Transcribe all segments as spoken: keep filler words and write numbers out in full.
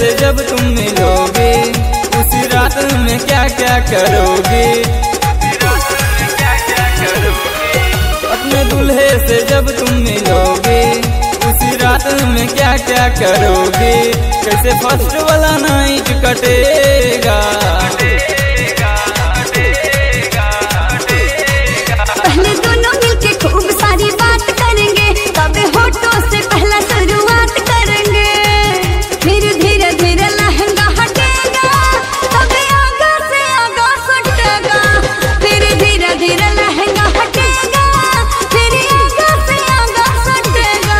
से जब तुम मिलोगे उसी रात में क्या क्या करोगे। अपने दूल्हे से जब तुम मिलोगे उसी रात में क्या क्या करोगे। कैसे फर्स्ट वाला नाइट कटेगा। पहले दोनों मिलके खूब सारी बात करेंगे, तब होठों से पहला शुरुआत करेंगे। फिर धीरे धीरे लहंगा हटेगा, तब आगा से आगा सटेगा। फिर धीरे धीरे लहंगा हटेगा, फिर आगा से आगा सटेगा।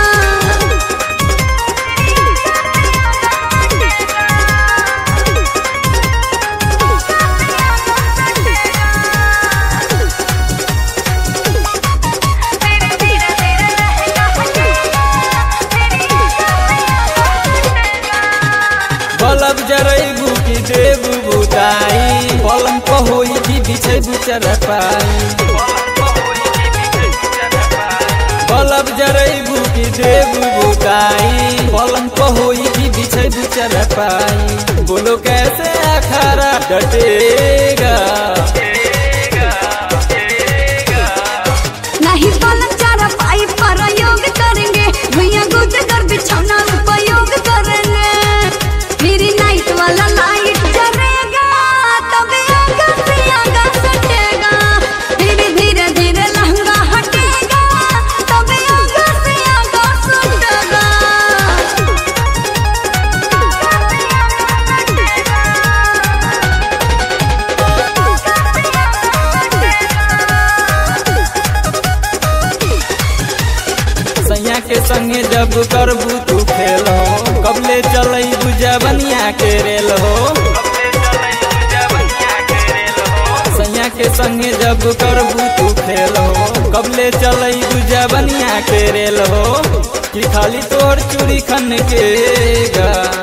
बलब जरैबू की देबू बुताई, पलंग को होई भी बिछैबू चरपाई। बलब जरैबू की देबू बुताई, पलंग को होई भी बिछैबू चरपाई। बोलो कैसे अखाड़ा डटेगा। नहीं पलंग चारपाई पर योग करेंगे, भैया गुद कर बिछौना उपयोग करेंगे। फिर नाइट वाला लाइट जलेगा, तब आगा से आगा सटेगा। फिर धीरे धीरे लहंगा हटेगा, तब आगा से आगा सटेगा। सैया के संगे जब करबू तू खेल हो, कबले चलई बुझा बनिया के रेल हो। सैया के संगे जब करबू तू खेल हो, कबले चलई बुझा बनिया के रेल हो। कि खाली तोर चूड़ी खन के गा।